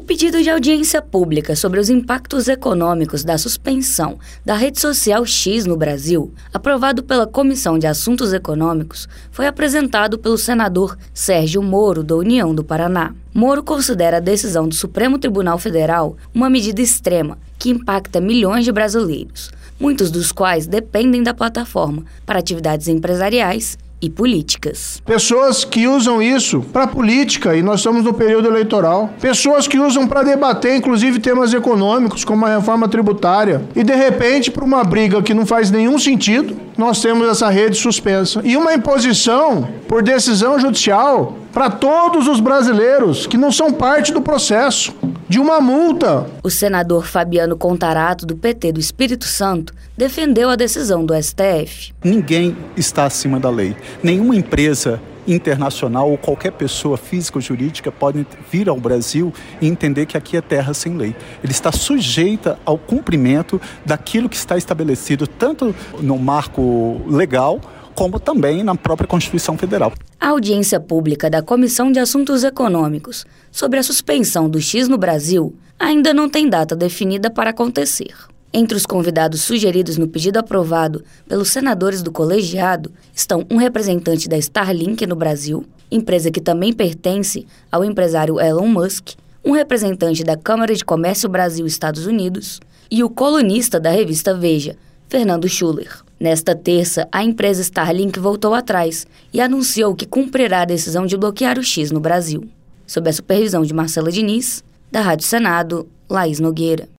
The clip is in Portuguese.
pedido de audiência pública sobre os impactos econômicos da suspensão da rede social X no Brasil, aprovado pela Comissão de Assuntos Econômicos, foi apresentado pelo senador Sérgio Moro, da União do Paraná. Moro considera a decisão do Supremo Tribunal Federal uma medida extrema que impacta milhões de brasileiros, muitos dos quais dependem da plataforma para atividades empresariais e políticas. Pessoas que usam isso para política, e nós estamos no período eleitoral. Pessoas que usam para debater, inclusive, temas econômicos, como a reforma tributária. E, de repente, por uma briga que não faz nenhum sentido, nós temos essa rede suspensa. E uma imposição por decisão judicial para todos os brasileiros que não são parte do processo, de uma multa. O senador Fabiano Contarato, do PT do Espírito Santo, defendeu a decisão do STF. Ninguém está acima da lei. Nenhuma empresa internacional ou qualquer pessoa física ou jurídica pode vir ao Brasil e entender que aqui é terra sem lei. Ele está sujeita ao cumprimento daquilo que está estabelecido tanto no marco legal como também na própria Constituição Federal. A audiência pública da Comissão de Assuntos Econômicos sobre a suspensão do X no Brasil ainda não tem data definida para acontecer. Entre os convidados sugeridos no pedido aprovado pelos senadores do colegiado estão um representante da Starlink no Brasil, empresa que também pertence ao empresário Elon Musk, um representante da Câmara de Comércio Brasil-Estados Unidos e o colunista da revista Veja, Fernando Schuller. Nesta terça, a empresa Starlink voltou atrás e anunciou que cumprirá a decisão de bloquear o X no Brasil. Sob a supervisão de Marcela Diniz, da Rádio Senado, Laís Nogueira.